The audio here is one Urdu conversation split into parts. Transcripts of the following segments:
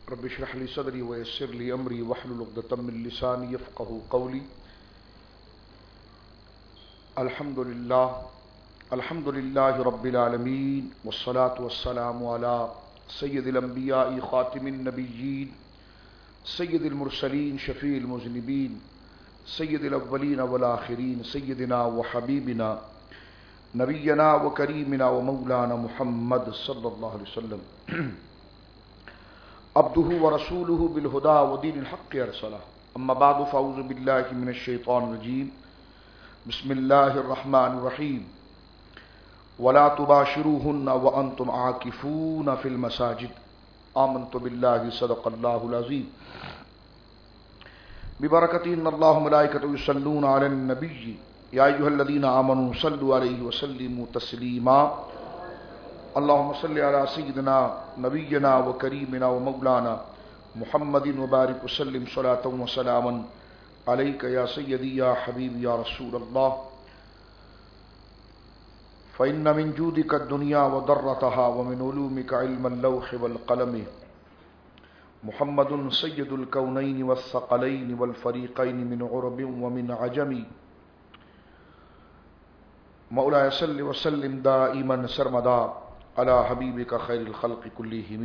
رب اشرح لي صدري ويسر لي امري واحلل عقدة من لساني يفقهوا قولي. الحمد لله رب العالمين والصلاة والسلام على سيد الانبياء خاتم النبيين سيد المرسلين شفيع المذنبين سيد الاولين والآخرين سيدنا وحبيبنا نبينا وكريمنا ومولانا محمد صلى الله عليه وسلم عبده ورسوله بالهدى ودين الحق ارسله. اما بعد فاعوذ بالله من الشيطان الرجيم. بسم الله الرحمن الرحيم. ولا تباشروهن وانتم عاكفون في المساجد. آمنت بالله صدق الله العظيم. ببركة ان الله وملائكته يصلون على النبي يا ايها الذين آمنوا صلوا عليه وسلموا تسليما. اللهم صل على سيدنا نبينا وكريمنا ومولانا محمد وبارك وسلم صلاة وسلاما عليك يا سيدي يا حبيبي يا رسول الله. فإن من جودك الدنيا وضرتها ومن علومك علم اللوح والقلم. محمد سيد الكونين والثقلين والفريقين من عرب ومن عجم. مولاي صل وسلم دائما سرمدا على حبیبک خیر الخلق کلہم.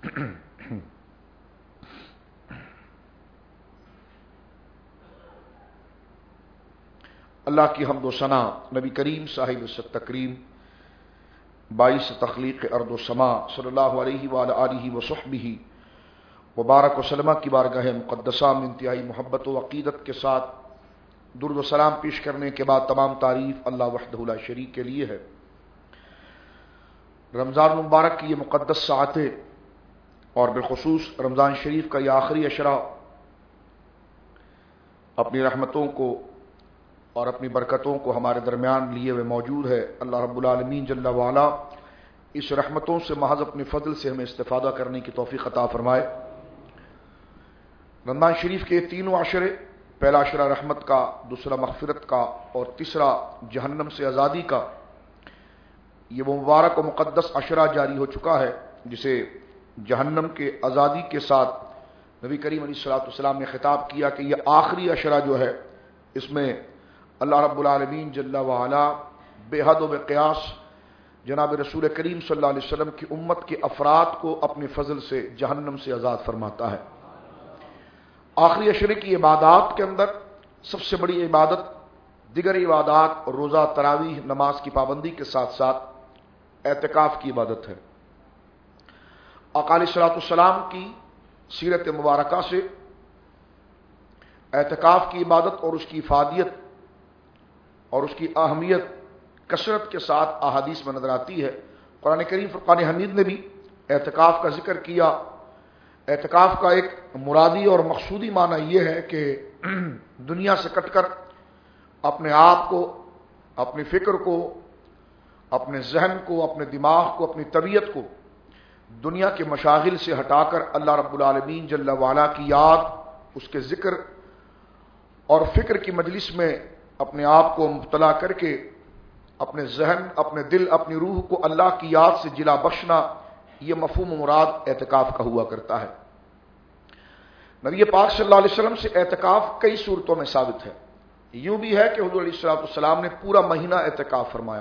اللہ کی حمد و ثنا نبی کریم صاحب عزت تکریم باعث تخلیق ارض و سما صلی اللہ علیہ وآلہ آلہ وصحبہ وبارک وسلم کی بارگاہ مقدسہ میں انتہائی محبت و عقیدت کے ساتھ درود و سلام پیش کرنے کے بعد تمام تعریف اللہ وحدہ لا شریک کے لیے ہے. رمضان مبارک کی یہ مقدس ساعتیں اور بالخصوص رمضان شریف کا یہ آخری عشرہ اپنی رحمتوں کو اور اپنی برکتوں کو ہمارے درمیان لیے ہوئے موجود ہے. اللہ رب العالمین جل وعلا اس رحمتوں سے محض اپنے فضل سے ہمیں استفادہ کرنے کی توفیق عطا فرمائے. رمضان شریف کے تینوں عشرے، پہلا عشرہ رحمت کا، دوسرا مغفرت کا اور تیسرا جہنم سے آزادی کا، یہ وہ مبارک و مقدس عشرہ جاری ہو چکا ہے جسے جہنم کے آزادی کے ساتھ نبی کریم علیہ الصلوۃ والسلام نے خطاب کیا کہ یہ آخری عشرہ جو ہے اس میں اللہ رب العالمین جل وعلا بے حد و بے قیاس جناب رسول کریم صلی اللہ علیہ وسلم کی امت کے افراد کو اپنے فضل سے جہنم سے آزاد فرماتا ہے. آخری عشرے کی عبادات کے اندر سب سے بڑی عبادت دیگر عبادات اور روزہ، تراویح، نماز کی پابندی کے ساتھ ساتھ اعتکاف کی عبادت ہے. آقا علیہ الصلوۃ والسلام کی سیرت مبارکہ سے اعتکاف کی عبادت اور اس کی افادیت اور اس کی اہمیت کثرت کے ساتھ احادیث میں نظر آتی ہے. قرآن کریم فرقان حمید نے بھی اعتکاف کا ذکر کیا. اعتکاف کا ایک مرادی اور مقصودی معنی یہ ہے کہ دنیا سے کٹ کر اپنے آپ کو، اپنی فکر کو، اپنے ذہن کو، اپنے دماغ کو، اپنی طبیعت کو دنیا کے مشاغل سے ہٹا کر اللہ رب العالمین جل وعلا کی یاد، اس کے ذکر اور فکر کی مجلس میں اپنے آپ کو مبتلا کر کے اپنے ذہن، اپنے دل، اپنی روح کو اللہ کی یاد سے جلا بخشنا، یہ مفہوم و مراد اعتکاف کا ہوا کرتا ہے. نبی پاک صلی اللہ علیہ وسلم سے اعتکاف کئی صورتوں میں ثابت ہے. یوں بھی ہے کہ حضور علیہ الصلوۃ والسلام نے پورا مہینہ اعتکاف فرمایا،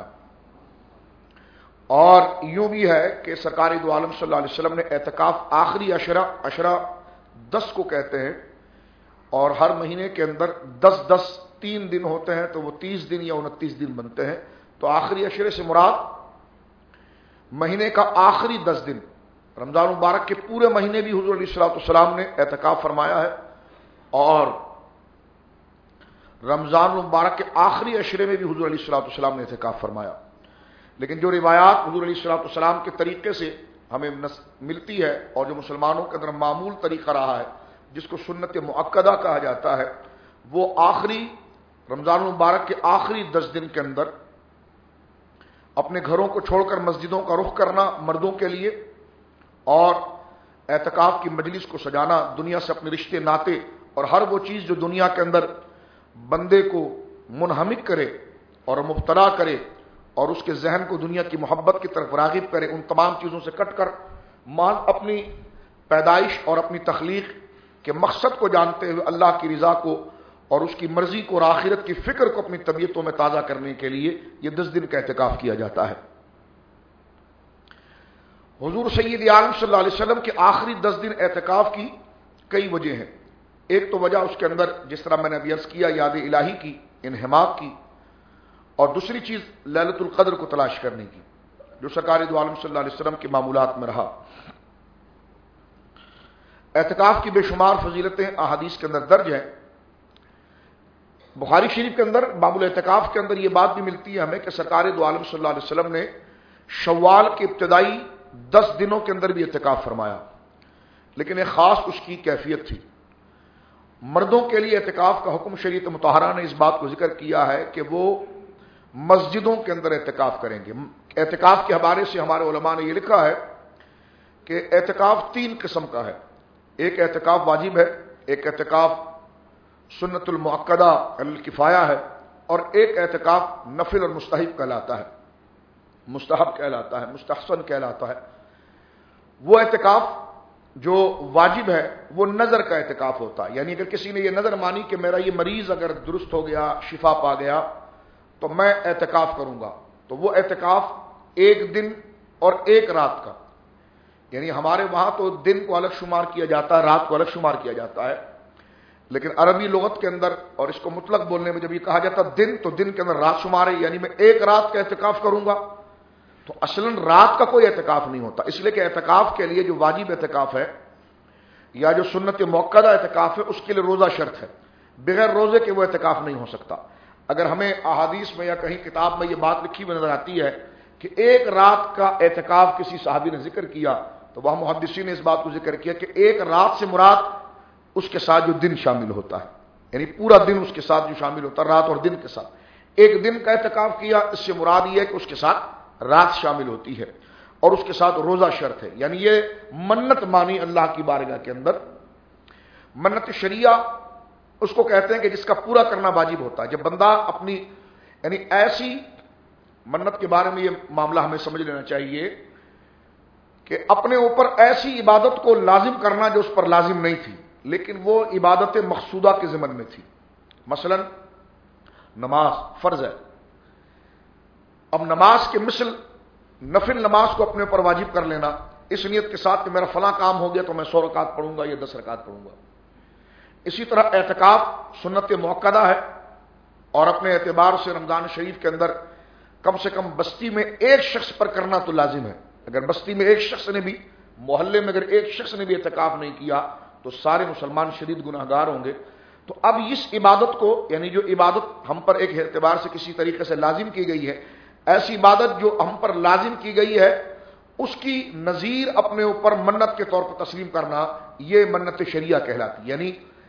اور یوں بھی ہے کہ سرکار دو عالم صلی اللہ علیہ وسلم نے اعتکاف آخری عشرہ 10 کو کہتے ہیں، اور ہر مہینے کے اندر 10 3 دن ہوتے ہیں تو وہ 30 دن یا 29 دن بنتے ہیں. تو آخری عشرے سے مراد مہینے کا آخری 10 دن. رمضان مبارک کے پورے مہینے بھی حضور علیہ الصلوۃ والسلام نے اعتکاف فرمایا ہے، اور رمضان مبارک کے آخری عشرے میں بھی حضور علیہ الصلوۃ والسلام نے اعتکاف فرمایا. لیکن جو روایات حضور علیہ الصلوۃ والسلام کے طریقے سے ہمیں ملتی ہے اور جو مسلمانوں کے اندر معمول طریقہ رہا ہے، جس کو سنت مؤکدہ کہا جاتا ہے، وہ آخری رمضان مبارک کے آخری 10 دن کے اندر اپنے گھروں کو چھوڑ کر مسجدوں کا رخ کرنا مردوں کے لیے، اور اعتکاف کی مجلس کو سجانا، دنیا سے اپنے رشتے ناطے اور ہر وہ چیز جو دنیا کے اندر بندے کو منہمک کرے اور مبتلا کرے اور اس کے ذہن کو دنیا کی محبت کی طرف راغب کرے، ان تمام چیزوں سے کٹ کر اپنی پیدائش اور اپنی تخلیق کے مقصد کو جانتے ہوئے اللہ کی رضا کو اور اس کی مرضی کو اور آخرت کی فکر کو اپنی طبیعتوں میں تازہ کرنے کے لیے یہ 10 دن کا اعتکاف کیا جاتا ہے۔ حضور سید عالم صلی اللہ علیہ وسلم کے آخری 10 دن اعتکاف کی کئی وجہ ہیں۔ ایک تو وجہ اس کے اندر جس طرح میں نے ابھی عرض کیا یاد الہی کی، انہماک کی، اور دوسری چیز لیلۃ القدر کو تلاش کرنے کی، جو سرکار دو عالم صلی اللہ علیہ وسلم کے معمولات میں رہا۔ اعتکاف کی بے شمار فضیلتیں احادیث کے اندر درج ہیں۔ بخاری شریف کے اندر باب الاعتکاف کے اندر یہ بات بھی ملتی ہے ہمیں کہ سرکار دو عالم صلی اللہ علیہ وسلم نے شوال کے ابتدائی 10 دنوں کے اندر بھی اعتکاف فرمایا، لیکن ایک خاص اس کی کیفیت تھی۔ مردوں کے لیے اعتکاف کا حکم شریعت مطہرہ نے اس بات کو ذکر کیا ہے کہ وہ مسجدوں کے اندر اعتکاف کریں گے۔ اعتکاف کے حوالے سے ہمارے علماء نے یہ لکھا ہے کہ اعتکاف 3 قسم کا ہے۔ ایک اعتکاف واجب ہے، ایک اعتکاف سنت المؤکدہ الکفایہ ہے، اور ایک اعتکاف نفل اور مستحب کہلاتا ہے، مستحب کہلاتا ہے، مستحسن کہلاتا ہے۔ وہ اعتکاف جو واجب ہے وہ نظر کا اعتکاف ہوتا ہے، یعنی اگر کسی نے یہ نظر مانی کہ میرا یہ مریض اگر درست ہو گیا، شفا پا گیا، تو میں اعتکاف کروں گا، تو وہ اعتکاف 1 دن اور 1 رات کا، یعنی ہمارے وہاں تو دن کو الگ شمار کیا جاتا ہے، رات کو الگ شمار کیا جاتا ہے، لیکن عربی لغت کے اندر اور اس کو مطلق بولنے میں جب یہ کہا جاتا دن، تو دن کے اندر رات شمار ہے، یعنی میں 1 رات کا اعتکاف کروں گا، تو اصلاً رات کا کوئی اعتکاف نہیں ہوتا، اس لیے کہ اعتکاف کے لیے جو واجب اعتکاف ہے یا جو سنت موقدہ اعتکاف ہے اس کے لیے روزہ شرط ہے، بغیر روزے کے وہ اعتکاف نہیں ہو سکتا۔ اگر ہمیں احادیث میں یا کہیں کتاب میں یہ بات لکھی ہوئی نظر آتی ہے کہ 1 رات کا اعتکاف کسی صحابی نے ذکر کیا، تو وہاں محدثین نے اس بات کو ذکر کیا کہ 1 رات سے مراد اس کے ساتھ جو دن شامل ہوتا ہے، یعنی پورا دن اس کے ساتھ جو شامل ہوتا ہے، رات اور دن کے ساتھ۔ 1 دن کا اعتکاف کیا، اس سے مراد یہ ہے کہ اس کے ساتھ رات شامل ہوتی ہے، اور اس کے ساتھ روزہ شرط ہے، یعنی یہ منت مانی اللہ کی بارگاہ کے اندر۔ منت شریعہ اس کو کہتے ہیں کہ جس کا پورا کرنا واجب ہوتا ہے۔ جب بندہ اپنی یعنی ایسی منت کے بارے میں یہ معاملہ ہمیں سمجھ لینا چاہیے کہ اپنے اوپر ایسی عبادت کو لازم کرنا جو اس پر لازم نہیں تھی، لیکن وہ عبادت مقصودہ کے ضمن میں تھی۔ مثلا نماز فرض ہے، اب نماز کے مثل نفل نماز کو اپنے اوپر واجب کر لینا اس نیت کے ساتھ کہ میرا فلاں کام ہو گیا تو میں 100 رکعت پڑھوں گا یا 10 رکعت پڑھوں گا۔ اسی طرح اعتکاف سنت موقدہ ہے، اور اپنے اعتبار سے رمضان شریف کے اندر کم سے کم بستی میں 1 شخص پر کرنا تو لازم ہے۔ اگر بستی میں 1 شخص نے بھی، محلے میں اگر 1 شخص نے بھی اعتکاف نہیں کیا تو سارے مسلمان شدید گناہگار ہوں گے۔ تو اب اس عبادت کو، یعنی جو عبادت ہم پر ایک اعتبار سے کسی طریقے سے لازم کی گئی ہے، ایسی عبادت جو ہم پر لازم کی گئی ہے اس کی نظیر اپنے اوپر منت کے طور پر تسلیم کرنا، یہ منت شریعہ کہلاتی۔ یعنی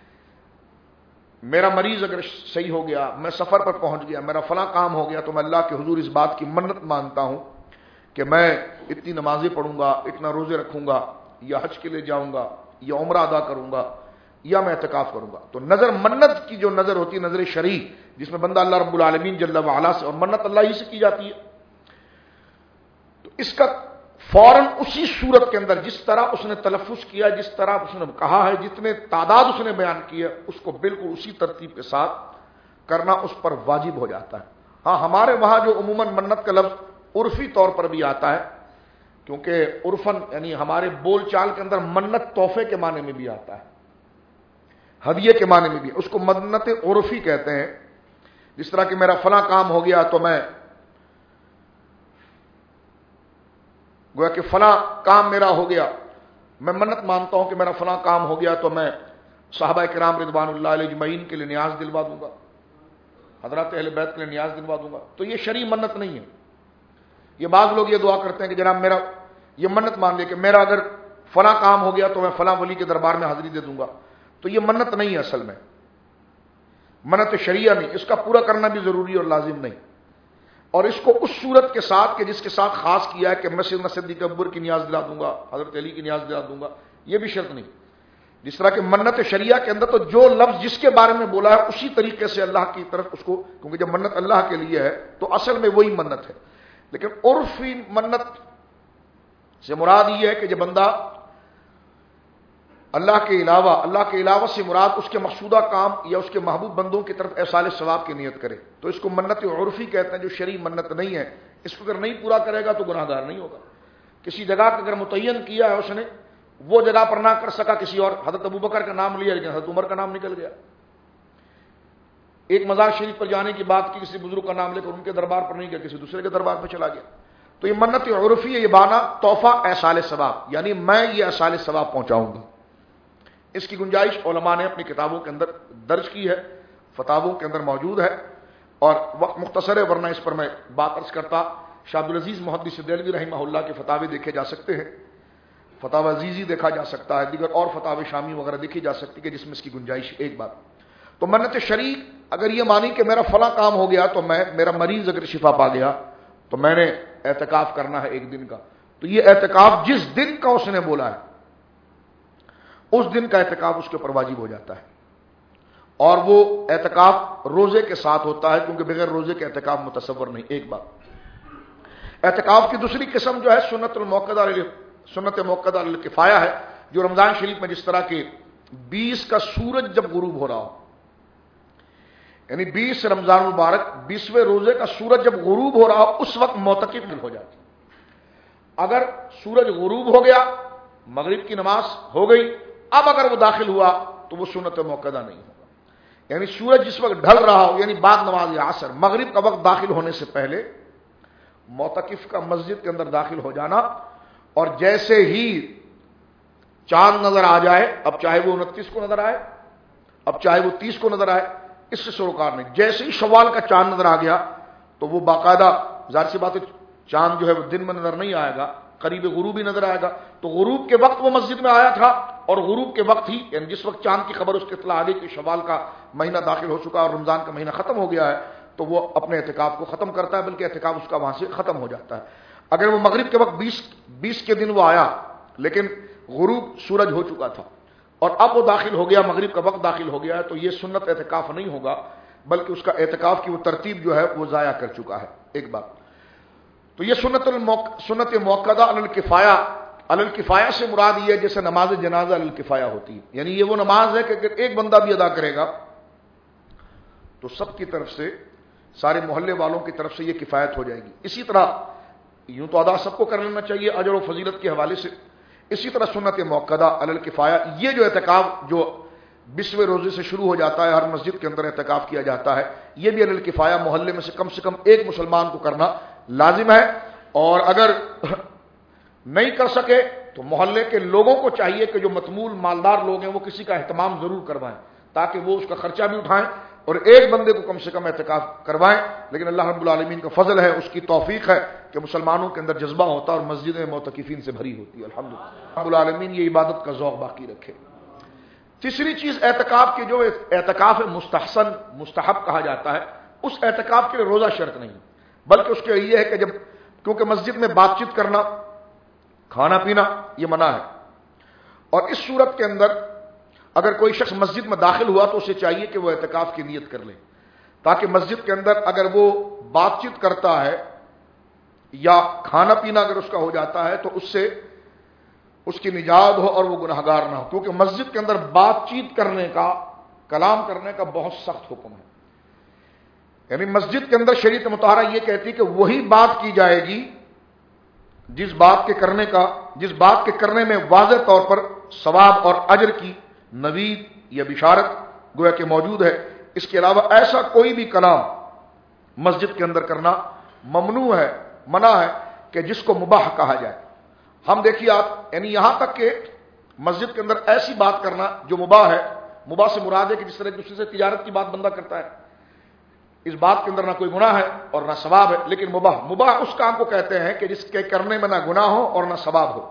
میرا مریض اگر صحیح ہو گیا، میں سفر پر پہنچ گیا، میرا فلاں کام ہو گیا، تو میں اللہ کے حضور اس بات کی منت مانتا ہوں کہ میں اتنی نمازیں پڑھوں گا، اتنا روزے رکھوں گا، یا حج کے لیے جاؤں گا، یا عمرہ ادا کروں گا، یا میں اعتکاف کروں گا۔ تو نظر منت کی جو نظر ہوتی ہے، نظر شرعی، جس میں بندہ اللہ رب العالمین جل وعلا سے، اور منت اللہ ہی سے کی جاتی ہے، تو اس کا فوراً اسی صورت کے اندر جس طرح اس نے تلفظ کیا، جس طرح اس نے کہا ہے، جتنے تعداد اس نے بیان کی ہے، اس کو بالکل اسی ترتیب کے ساتھ کرنا اس پر واجب ہو جاتا ہے۔ ہاں ہمارے وہاں جو عموماً منت کا لفظ عرفی طور پر بھی آتا ہے، کیونکہ عرفن یعنی ہمارے بول چال کے اندر منت تحفے کے معنی میں بھی آتا ہے، ہدیے کے معنی میں بھی، اس کو منت عرفی کہتے ہیں۔ جس طرح کہ میرا فلاں کام ہو گیا تو میں گویا کہ فلاں کام میرا ہو گیا، میں منت مانتا ہوں کہ میرا فلاں کام ہو گیا تو میں صحابہ کرام رضوان اللہ علیہ اجمعین کے لیے نیاز دلوا دوں گا، حضرات اہل بیت کے لیے نیاز دلوا دوں گا۔ تو یہ شرعی منت نہیں ہے۔ یہ بعض لوگ یہ دعا کرتے ہیں کہ جناب میرا یہ منت مان لے کہ میرا اگر فلاں کام ہو گیا تو میں فلاں ولی کے دربار میں حاضری دے دوں گا، تو یہ منت نہیں ہے، اصل میں منت شریعہ نہیں، اس کا پورا کرنا بھی ضروری اور لازم نہیں۔ اور اس کو اس صورت کے ساتھ کہ جس کے ساتھ خاص کیا ہے کہ میں سیدنا صدیق اکبر کی نیاز دلا دوں گا، حضرت علی کی نیاز دلا دوں گا، یہ بھی شرط نہیں۔ جس طرح کہ منت شریعہ کے اندر تو جو لفظ جس کے بارے میں بولا ہے اسی طریقے سے اللہ کی طرف اس کو، کیونکہ جب منت اللہ کے لیے ہے تو اصل میں وہی منت ہے۔ لیکن عرفی منت سے مراد یہ ہے کہ جب بندہ اللہ کے علاوہ سے مراد اس کے مقصودہ کام یا اس کے محبوب بندوں کی طرف ایصال ثواب کی نیت کرے تو اس کو منت عرفی کہتے ہیں، جو شرعی منت نہیں ہے۔ اس کو اگر نہیں پورا کرے گا تو گناہ گار نہیں ہوگا۔ کسی جگہ کا اگر متعین کیا ہے اس نے، وہ جگہ پر نہ کر سکا کسی اور، حضرت ابوبکر کا نام لیا لیکن حضرت عمر کا نام نکل گیا۔ ایک مزار شریف پر جانے کی بات کی، کسی بزرگ کا نام لے کر ان کے دربار پر نہیں گیا، کسی دوسرے کے دربار پر چلا گیا۔ تو یہ منت عرفی ہے، یہ بانا تحفہ ایصال ثواب، یعنی میں یہ ایصال ثواب پہنچاؤں گا۔ اس کی گنجائش علماء نے اپنی کتابوں کے اندر درج کی ہے، فتاووں کے اندر موجود ہے، اور وقت مختصر ہے ورنہ اس پر میں بات عرض کرتا۔ شاہ عبدالعزیز محدث دہلوی رحمہ اللہ کے فتاوے دیکھے جا سکتے ہیں، فتاوی عزیزی دیکھا جا سکتا ہے، دیگر اور فتاوی شامی وغیرہ دیکھی جا سکتی ہے جس میں اس کی گنجائش ہے۔ ایک بات تو منت شریک اگر یہ مانی کہ میرا فلاں کام ہو گیا تو میرا مریض اگر شفا پا گیا تو میں نے اعتکاف کرنا ہے ایک دن کا، تو یہ اعتکاف جس دن کا اس نے بولا ہے اس دن کا اعتکاف اس کے اوپر واجب ہو جاتا ہے، اور وہ اعتکاف روزے کے ساتھ ہوتا ہے کیونکہ بغیر روزے کے اعتکاف متصور نہیں۔ ایک بات اعتکاف کی دوسری قسم جو ہے سنت موقدہ للکفایہ ہے، جو رمضان شریف میں جس طرح کے 20 کا سورج جب غروب ہو رہا ہو، یعنی 20 رمضان مبارک 20ویں روزے کا سورج جب غروب ہو رہا ہو اس وقت معتکف ہو جاتی۔ اگر سورج غروب ہو گیا، مغرب کی نماز ہو گئی، اب اگر وہ داخل ہوا تو وہ سنت موقدہ نہیں ہوگا، یعنی سورج جس وقت ڈھل رہا ہو، یعنی بعد نماز عصر مغرب کا وقت داخل ہونے سے پہلے معتکف کا مسجد کے اندر داخل ہو جانا، اور جیسے ہی چاند نظر آ جائے، اب چاہے وہ 29 کو نظر آئے، اب چاہے وہ 30 کو نظر آئے، اس سے سروکار نہیں، جیسے ہی شوال کا چاند نظر آ گیا تو وہ باقاعدہ ظاہر سی بات ہے چاند جو ہے وہ دن میں نظر نہیں آئے گا، قریب غروب ہی نظر آئے گا، تو غروب کے وقت وہ مسجد میں آیا تھا، اور غروب کے وقت ہی یعنی جس وقت چاند کی خبر اس کے اطلاع آ گئی کہ شوال کا مہینہ داخل ہو چکا اور رمضان کا مہینہ ختم ہو گیا ہے، تو وہ اپنے اعتکاف کو ختم کرتا ہے، بلکہ اعتکاف اس کا وہاں سے ختم ہو جاتا ہے۔ اگر وہ مغرب کے وقت 20 کے دن وہ آیا لیکن غروب سورج ہو چکا تھا اور اب وہ داخل ہو گیا، مغرب کا وقت داخل ہو گیا ہے، تو یہ سنت اعتکاف نہیں ہوگا، بلکہ اس کا اعتکاف کی وہ ترتیب جو ہے وہ ضائع کر چکا ہے۔ ایک بات تو یہ سنت موقدہ علی الکفایہ سے مراد یہ ہے جیسے نماز جنازہ علی الکفایہ ہوتی ہے، یعنی یہ وہ نماز ہے کہ اگر ایک بندہ بھی ادا کرے گا تو سب کی طرف سے، سارے محلے والوں کی طرف سے یہ کفایت ہو جائے گی۔ اسی طرح یوں تو ادا سب کو کر لینا چاہیے اجر و فضیلت کے حوالے سے، اسی طرح سنت موقدہ علی الکفایہ، یہ جو اعتکاف جو 20ویں روزے سے شروع ہو جاتا ہے، ہر مسجد کے اندر اعتکاف کیا جاتا ہے، یہ بھی علی الکفایہ محلے میں سے کم ایک مسلمان کو کرنا لازم ہے، اور اگر نہیں کر سکے تو محلے کے لوگوں کو چاہیے کہ جو متمول مالدار لوگ ہیں وہ کسی کا اہتمام ضرور کروائیں تاکہ وہ اس کا خرچہ بھی اٹھائیں اور ایک بندے کو کم سے کم اعتکاف کروائیں۔ لیکن اللہ رب العالمین کا فضل ہے، اس کی توفیق ہے کہ مسلمانوں کے اندر جذبہ ہوتا ہے اور مسجدیں معتکفین سے بھری ہوتی ہے۔ الحمدللہ رب العالمین یہ عبادت کا ذوق باقی رکھے۔ تیسری چیز اعتکاف کی جو اعتکاف مستحسن مستحب کہا جاتا ہے، اس اعتکاف کے لیے روزہ شرط نہیں، بلکہ اس کے یہ ہے کہ جب کیونکہ مسجد میں بات چیت کرنا، کھانا پینا یہ منع ہے، اور اس صورت کے اندر اگر کوئی شخص مسجد میں داخل ہوا تو اسے چاہیے کہ وہ اعتکاف کی نیت کر لے، تاکہ مسجد کے اندر اگر وہ بات چیت کرتا ہے یا کھانا پینا اگر اس کا ہو جاتا ہے تو اس سے اس کی نجات ہو اور وہ گناہگار نہ ہو، کیونکہ مسجد کے اندر بات چیت کرنے کا، کلام کرنے کا بہت سخت حکم ہے، یعنی مسجد کے اندر شریعت مطہرہ یہ کہتی کہ وہی بات کی جائے گی جس بات کے کرنے میں واضح طور پر ثواب اور اجر کی نوید یا بشارت گویا کہ موجود ہے۔ اس کے علاوہ ایسا کوئی بھی کلام مسجد کے اندر کرنا ممنوع ہے، منع ہے کہ جس کو مباح کہا جائے۔ ہم دیکھیے آپ، یعنی یہاں تک کہ مسجد کے اندر ایسی بات کرنا جو مباح ہے، مباح سے مراد ہے کہ جس طرح ایک دوسرے سے تجارت کی بات بندہ کرتا ہے، اس بات کے اندر نہ کوئی گناہ ہے اور نہ ثواب ہے، لیکن مباح اس کام کو کہتے ہیں کہ جس کے کرنے میں نہ گناہ ہو اور نہ ثواب ہو۔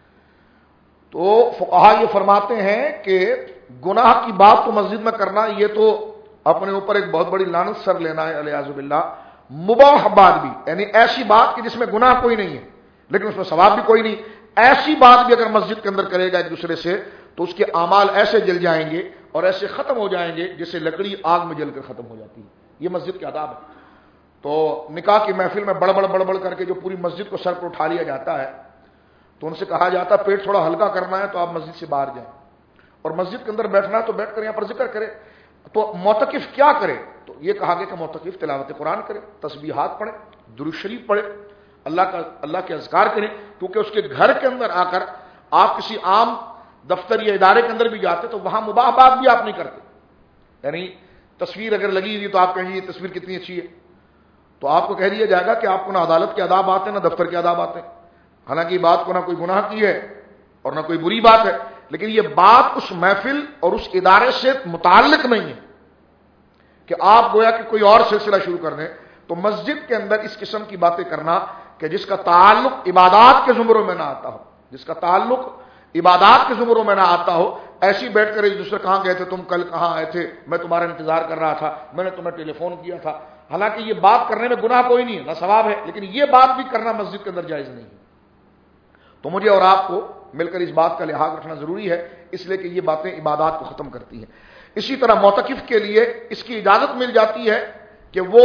تو فقہا یہ فرماتے ہیں کہ گناہ کی بات کو مسجد میں کرنا یہ تو اپنے اوپر ایک بہت بڑی لعنت سر لینا ہے، الیاذ باللہ۔ مباح بات بھی، یعنی ایسی بات کہ جس میں گناہ کوئی نہیں ہے لیکن اس میں ثواب بھی کوئی نہیں، ایسی بات بھی اگر مسجد کے اندر کرے گا ایک دوسرے سے تو اس کے اعمال ایسے جل جائیں گے اور ایسے ختم ہو جائیں گے جیسے لکڑی آگ میں جل کر ختم ہو جاتی ہے۔ یہ مسجد کے آداب ہے۔ تو نکاح کی محفل میں بڑبڑ کر کے جو پوری مسجد کو سر پر اٹھا لیا جاتا ہے تو ان سے کہا جاتا ہے پیٹ تھوڑا ہلکا کرنا ہے تو آپ مسجد سے باہر جائیں، اور مسجد کے اندر بیٹھنا تو بیٹھ کر یہاں پر ذکر کرے. تو معتکف کیا کرے؟ تو یہ کہا گیا کہ معتکف تلاوت قرآن کرے، تسبیحات پڑھے، درود شریف پڑھے، اللہ کے اذکار کریں. کیونکہ اس کے گھر کے اندر آ کر آپ کسی عام دفتر یا ادارے کے اندر بھی جاتے تو وہاں مباح بات بھی آپ نہیں کرتے. یعنی تصویر اگر لگی ہوئی تو آپ کہیں یہ تصویر کتنی اچھی ہے، تو آپ کو کہہ دیا جائے گا کہ آپ کو نہ عدالت کے آداب آتے ہیں نہ دفتر کے آداب آتے ہیں. حالانکہ یہ بات کو نہ کوئی گناہ کی ہے اور نہ کوئی بری بات ہے، لیکن یہ بات اس محفل اور اس ادارے سے متعلق نہیں ہے کہ آپ گویا کہ کوئی اور سلسلہ شروع کر دیں. تو مسجد کے اندر اس قسم کی باتیں کرنا کہ جس کا تعلق عبادات کے زمروں میں نہ آتا ہو، جس کا تعلق عبادات کے زمروں میں نہ آتا ہو، ایسی بیٹھ کر ایک دوسرے کہاں گئے تھے تم، کل کہاں آئے تھے، میں تمہارا انتظار کر رہا تھا، میں نے تمہیں ٹیلی فون کیا تھا. حالانکہ یہ بات کرنے میں گناہ کوئی نہیں ہے، نہ ثواب ہے، لیکن یہ بات بھی کرنا مسجد کے اندر جائز نہیں ہے. تو مجھے اور آپ کو مل کر اس بات کا لحاظ رکھنا ضروری ہے، اس لیے کہ یہ باتیں عبادات کو ختم کرتی ہیں. اسی طرح معتکف کے لیے اس کی اجازت مل جاتی ہے کہ وہ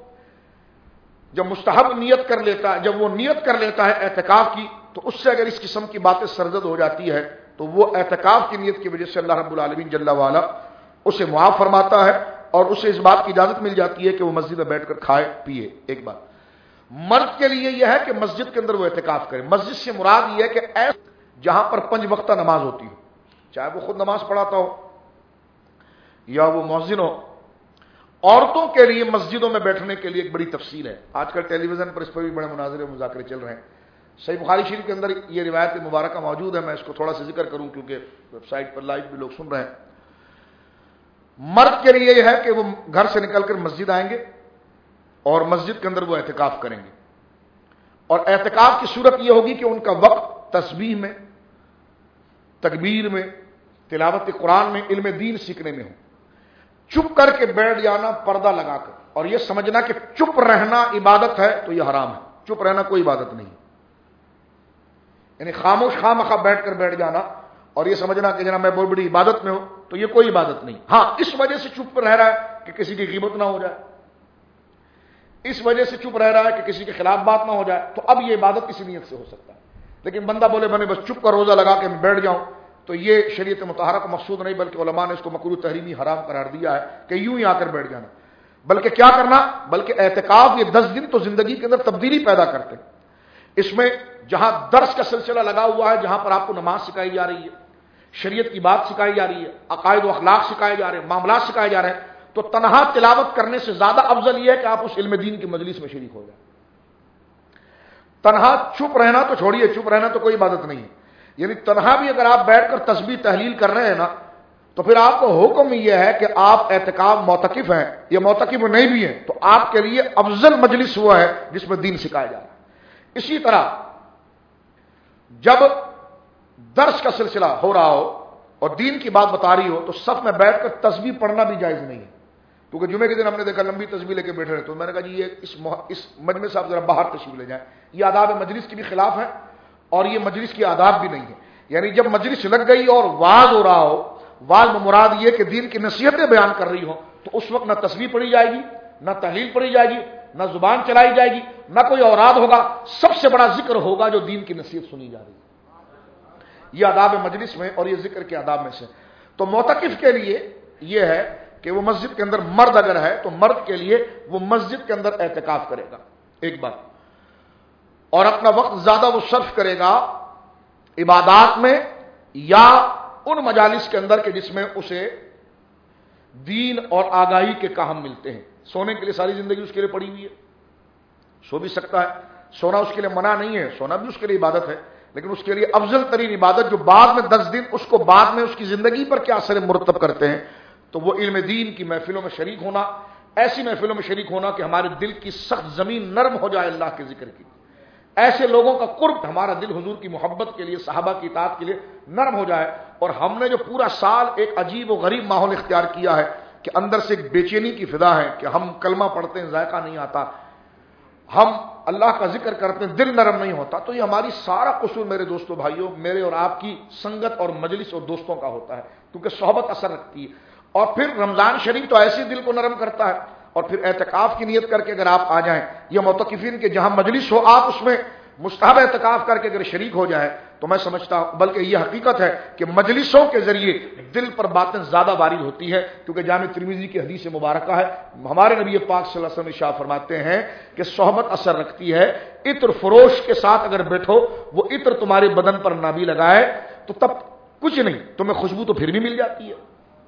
جب مستحب نیت کر لیتا ہے، جب وہ نیت کر لیتا ہے اعتکاف کی، تو اس سے اگر اس قسم کی باتیں سرزد ہو جاتی ہے تو وہ اعتکاف کی نیت کی وجہ سے اللہ رب العالمین جل وعلا اسے معاف فرماتا ہے اور اسے اس بات کی اجازت مل جاتی ہے کہ وہ مسجد میں بیٹھ کر کھائے پیے. ایک بات مرد کے لیے یہ ہے کہ مسجد کے اندر وہ اعتکاف کرے. مسجد سے مراد یہ ہے کہ جہاں پر 5 وقتہ نماز ہوتی ہو، چاہے وہ خود نماز پڑھاتا ہو یا وہ مؤذن ہو. عورتوں کے لیے مسجدوں میں بیٹھنے کے لیے ایک بڑی تفصیل ہے. آج کل ٹیلی ویژن پر اس پر بھی بڑے مناظرے مذاکرے چل رہے ہیں. صحیح بخاری شریف کے اندر یہ روایت مبارکہ موجود ہے، میں اس کو تھوڑا سا ذکر کروں کیونکہ ویب سائٹ پر لائیو بھی لوگ سن رہے ہیں. مرد کے لیے یہ ہے کہ وہ گھر سے نکل کر مسجد آئیں گے اور مسجد کے اندر وہ اعتکاف کریں گے. اور اعتکاف کی صورت یہ ہوگی کہ ان کا وقت تسبیح میں، تکبیر میں، تلاوت قرآن میں، علم دین سیکھنے میں ہو. چپ کر کے بیٹھ جانا پردہ لگا کر اور یہ سمجھنا کہ چپ رہنا عبادت ہے تو یہ حرام ہے. چپ رہنا کوئی عبادت نہیں، یعنی خاموش خامخواہ بیٹھ جانا اور یہ سمجھنا کہ جناب میں بہت بڑی عبادت میں ہوں تو یہ کوئی عبادت نہیں. ہاں اس وجہ سے چپ رہ رہا ہے کہ کسی کی غیبت نہ ہو جائے، اس وجہ سے چپ رہ رہا ہے کہ کسی کے خلاف بات نہ ہو جائے، تو اب یہ عبادت کسی نیت سے ہو سکتا ہے. لیکن بندہ بولے بنے بس چپ کر روزہ لگا کے میں بیٹھ جاؤں تو یہ شریعت مطہرہ کا مقصود نہیں، بلکہ علماء نے اس کو مکروہ تحریمی حرام قرار دیا ہے کہ یوں ہی آ کر بیٹھ جانا. بلکہ کیا کرنا، بلکہ اعتکاف یہ 10 دن تو زندگی کے اندر تبدیلی پیدا کرتے ہیں. اس میں جہاں درس کا سلسلہ لگا ہوا ہے، جہاں پر آپ کو نماز سکھائی جا رہی ہے، شریعت کی بات سکھائی جا رہی ہے، عقائد و اخلاق سکھائے جا رہے ہیں، معاملات سکھائے جا رہے ہیں، تو تنہا تلاوت کرنے سے زیادہ افضل یہ ہے کہ آپ اس علم دین کی مجلس میں شریک ہو جائیں. تنہا چپ رہنا تو چھوڑیے، چپ رہنا تو کوئی عبادت نہیں ہے. یعنی تنہا بھی اگر آپ بیٹھ کر تسبیح تحلیل کر رہے ہیں نا، تو پھر آپ کو حکم یہ ہے کہ آپ اعتکاف معتکف ہیں یا معتکف نہیں بھی ہیں تو آپ کے لیے افضل مجلس ہوا ہے جس میں دین سکھایا جا رہا ہے. اسی طرح جب درس کا سلسلہ ہو رہا ہو اور دین کی بات بتا رہی ہو تو صف میں بیٹھ کر تسبیح پڑھنا بھی جائز نہیں ہے. کیونکہ جمعے کے دن ہم نے دیکھا لمبی تسبیح لے کے بیٹھے رہے تو میں نے کہا جی یہ اس مجمع سے آپ ذرا باہر تشریف لے جائیں. یہ آداب مجلس کے بھی خلاف ہے اور یہ مجلس کی آداب بھی نہیں ہے. یعنی جب مجلس لگ گئی اور واز ہو رہا ہو، واز میں مراد یہ کہ دین کی نصیحتیں بیان کر رہی ہو، تو اس وقت نہ تسبیح پڑھی جائے گی، نہ تحلیل پڑھی جائے گی، نہ زبان چلائی جائے گی، نہ کوئی اوراد ہوگا. سب سے بڑا ذکر ہوگا جو دین کی نصیحت سنی جا رہی ہے. یہ آداب مجلس میں اور یہ ذکر کے آداب میں سے. تو معتکف کے لیے یہ ہے کہ وہ مسجد کے اندر مرد اگر ہے تو مرد کے لیے وہ مسجد کے اندر اعتکاف کرے گا، ایک بات، اور اپنا وقت زیادہ وہ صرف کرے گا عبادات میں یا ان مجالس کے اندر کہ جس میں اسے دین اور آگاہی کے کام ملتے ہیں. سونے کے لیے ساری زندگی اس کے لیے پڑی ہوئی ہے، سو بھی سکتا ہے، سونا اس کے لیے منع نہیں ہے، سونا بھی اس کے لیے عبادت ہے، لیکن اس کے لیے افضل ترین عبادت جو بعد میں 10 دن اس کو بعد میں اس کی زندگی پر کیا اثر مرتب کرتے ہیں، تو وہ علم دین کی محفلوں میں شریک ہونا، ایسی محفلوں میں شریک ہونا کہ ہمارے دل کی سخت زمین نرم ہو جائے اللہ کے ذکر کی. ایسے لوگوں کا قرب، ہمارا دل حضور کی محبت کے لیے، صحابہ کی اطاعت کے لیے نرم ہو جائے. اور ہم نے جو پورا سال ایک عجیب و غریب ماحول اختیار کیا ہے کہ اندر سے ایک بے چینی کی فضا ہے کہ ہم کلمہ پڑھتے ہیں ذائقہ نہیں آتا، ہم اللہ کا ذکر کرتے ہیں دل نرم نہیں ہوتا، تو یہ ہماری سارا قصور میرے دوستوں بھائیوں، میرے اور آپ کی سنگت اور مجلس اور دوستوں کا ہوتا ہے، کیونکہ صحبت اثر رکھتی ہے. اور پھر رمضان شریف تو ایسے دل کو نرم کرتا ہے. اور پھر اعتکاف کی نیت کر کے اگر آپ آ جائیں، یہ معتکفین کے جہاں مجلس ہو آپ اس میں مستحب اعتکاف کر کے اگر شریک ہو جائے تو میں سمجھتا ہوں بلکہ یہ حقیقت ہے کہ مجلسوں کے ذریعے دل پر باتیں زیادہ وارد ہوتی ہے، کیونکہ جامع ترمذی کی حدیث مبارکہ ہے، ہمارے نبی پاک صلی اللہ علیہ وسلم ارشاد فرماتے ہیں کہ صحبت اثر رکھتی ہے۔ عطر فروش کے ساتھ اگر بیٹھو، وہ عطر تمہارے بدن پر نہ بھی لگائے تو تب کچھ نہیں، تمہیں خوشبو تو پھر بھی مل جاتی ہے،